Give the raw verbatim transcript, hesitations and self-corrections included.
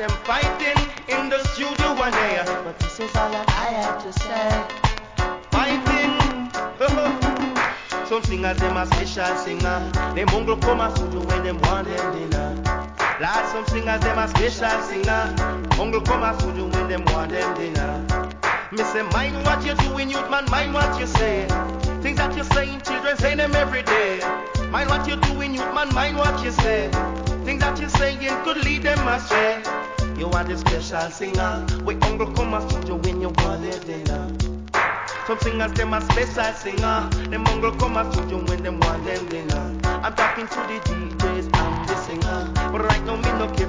them fighting in the studio one day. But this is all that I have to say. Fighting. Some singers them a special singer. Them mongrel come a studio when them want them dinner. Lord, some singers them a special singer. Mongrel come a studio when them want them dinner. Me say mind what you're doing, youth man, mind what you say. Things that you're saying, children say them every day. Mind what you're doing, youth man, mind what you say. Things that you're saying could lead them astray. You are the special singer. We uncle come a studio when you want their dinner. Some singers them a special singer. Them uncle come a studio when them want them dinner. I'm talking to the D Js and the singer. But right now me no care